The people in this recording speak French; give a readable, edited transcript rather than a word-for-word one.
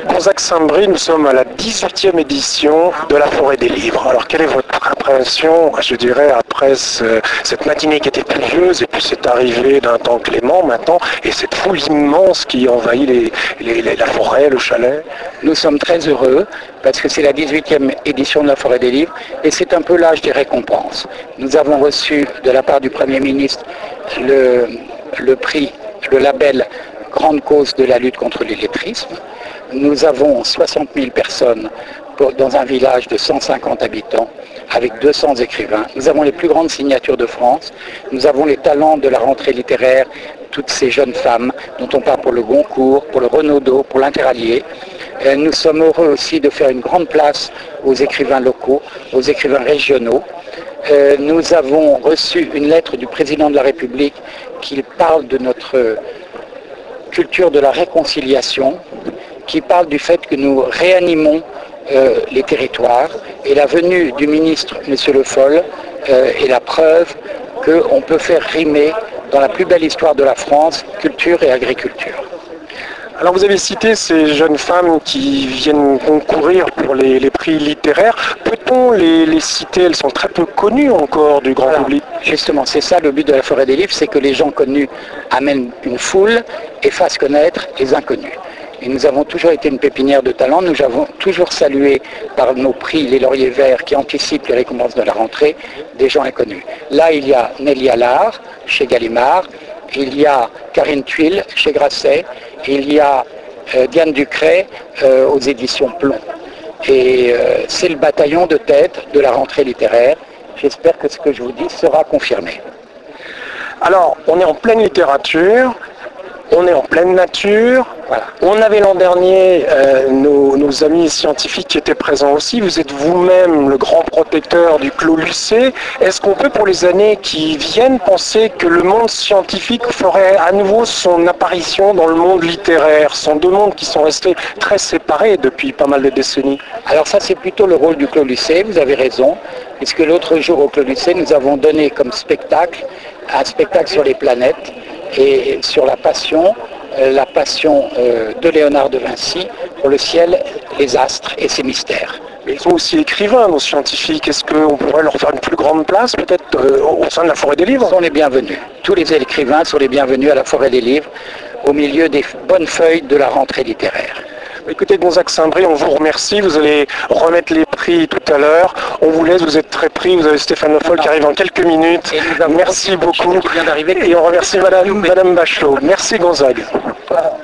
Gonzague Saint-Brie, nous sommes à la 18e édition de la Forêt des Livres. Alors, quelle est votre impression, je dirais, après cette matinée qui était pluvieuse et puis cette arrivée d'un temps clément maintenant et cette foule immense qui envahit la forêt, le chalet? Nous sommes très heureux parce que c'est la 18e édition de la Forêt des Livres et c'est un peu l'âge des récompenses. Nous avons reçu de la part du Premier ministre le prix, le label Grande cause de la lutte contre l'illettrisme. Nous avons 60 000 personnes dans un village de 150 habitants avec 200 écrivains. Nous avons les plus grandes signatures de France. Nous avons les talents de la rentrée littéraire, toutes ces jeunes femmes dont on parle pour le Goncourt, pour le Renaudot, pour l'Interallié. Nous sommes heureux aussi de faire une grande place aux écrivains locaux, aux écrivains régionaux. Nous avons reçu une lettre du président de la République qui parle de notre culture de la réconciliation, qui parle du fait que nous réanimons les territoires. Et la venue du ministre, M. Le Foll, est la preuve qu'on peut faire rimer dans la plus belle histoire de la France, culture et agriculture. Alors vous avez cité ces jeunes femmes qui viennent concourir pour les prix littéraires. Peut-on les citer? Elles sont très peu connues encore du grand public. Justement, c'est ça le but de la Forêt des Livres, c'est que les gens connus amènent une foule et fassent connaître les inconnus. Et nous avons toujours été une pépinière de talent. Nous avons toujours salué par nos prix les lauriers verts qui anticipent les récompenses de la rentrée des gens inconnus. Là, il y a Nelly Allard chez Gallimard, il y a Karine Thuil chez Grasset, il y a Diane Ducret aux éditions Plomb. Et c'est le bataillon de tête de la rentrée littéraire. J'espère que ce que je vous dis sera confirmé. Alors, on est en pleine littérature, on est en pleine nature. Voilà. On avait l'an dernier nos amis scientifiques qui étaient présents aussi. Vous êtes vous-même le grand protecteur du Clos Lucé. Est-ce qu'on peut, pour les années qui viennent, penser que le monde scientifique ferait à nouveau son apparition dans le monde littéraire? Ce sont deux mondes qui sont restés très séparés depuis pas mal de décennies. Alors ça, c'est plutôt le rôle du Clos Lucé, vous avez raison, puisque l'autre jour au Clos Lucé, nous avons donné comme spectacle un spectacle sur les planètes et sur la passion de Léonard de Vinci pour le ciel, les astres et ses mystères. Mais ils sont aussi écrivains, nos scientifiques. Est-ce qu'on pourrait leur faire une plus grande place, peut-être, au sein de la Forêt des Livres? Ils sont les bienvenus. Tous les écrivains sont les bienvenus à la Forêt des Livres, au milieu des bonnes feuilles de la rentrée littéraire. Écoutez, Gonzague Saint-Brie, on vous remercie. Vous allez remettre les prix tout à l'heure. On vous laisse, vous êtes très pris. Vous avez Stéphane Le Foll qui arrive en quelques minutes. Merci beaucoup. Et on remercie Madame Bachelot. Merci Gonzague. Voilà.